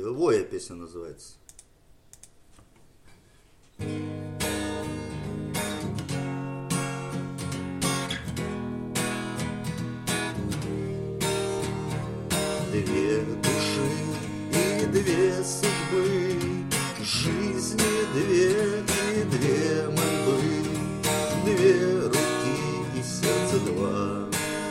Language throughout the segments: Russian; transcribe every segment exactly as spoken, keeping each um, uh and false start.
«Воя» песня называется. Две души и две судьбы, жизни две и две мольбы, две руки и сердце два.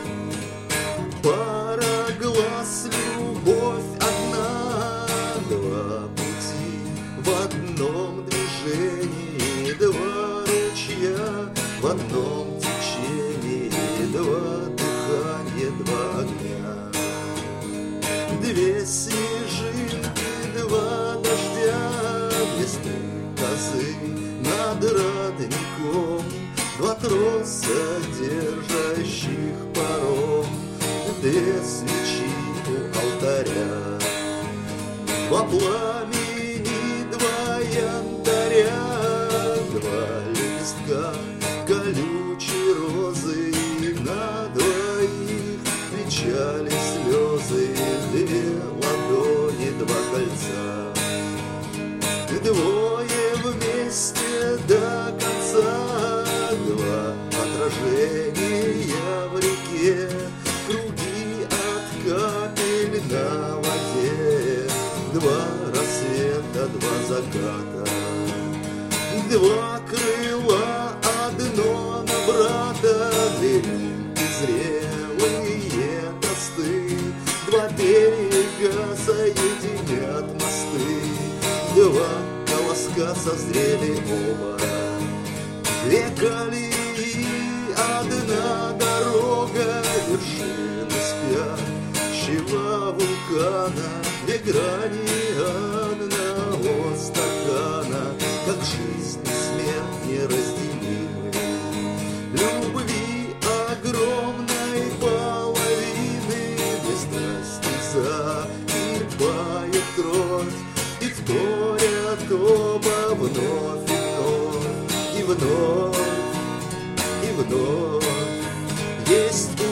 Пара глаз, любовь одна, два пути в одном движении, два ручья в одном течении, два дыхания, два огня. Две снежинки, два дождя, две стрекозы над родником, два троса, держащих паром, две свечи у алтаря, два пламени, два янтаря, два лепестка колючей розы, на двоих кричали слезы, две ладони, два кольца. Двое вместе до конца, два отражения в реке, круги от капель на воде, два рассвета, два заката, два крыла, одно на брата, две рюмки зрелые тосты, два берега соединят мосты, два колоска созрели оба, две колеи, одна дорога, вершины спящего вулкана, две грани одного стакана, как жизнь и смерть неразделимы. Любви огромной половины, две страсти закипает кровь, и вторят оба вновь и вновь, и вновь, и вновь. Есть